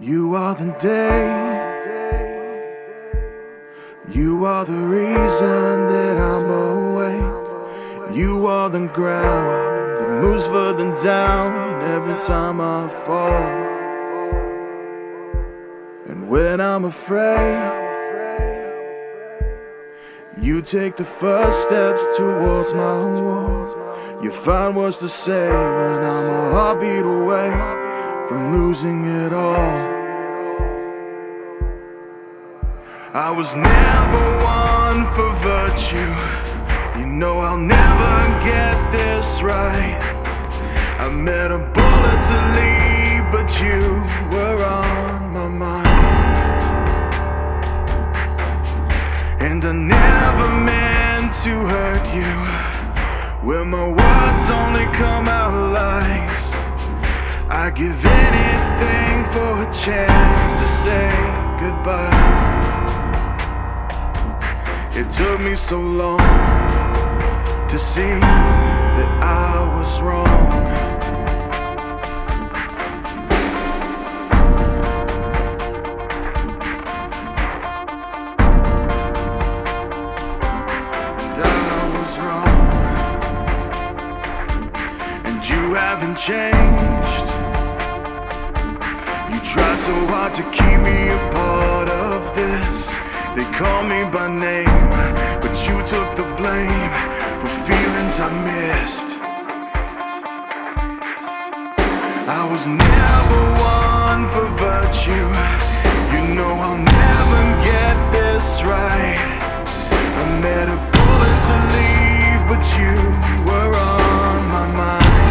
You are the day, you are the reason that I'm awake. You are the ground that moves further down every time I fall. And when I'm afraid, you take the first steps towards my wall. You find words to say when I'm a heartbeat away from losing it all. I was never one for virtue. You know I'll never get this right. I met a bullet to leave, but you were on my mind. And I never meant to hurt you, when my words only come out lies. I'd give anything for a chance to say goodbye. It took me so long to see that I was wrong. And I was wrong. And you haven't changed. You tried so hard to keep me a part of this. They call me by name, but you took the blame for feelings I missed. I was never one for virtue. You know I'll never get this right. I met a bullet to leave, but you were on my mind.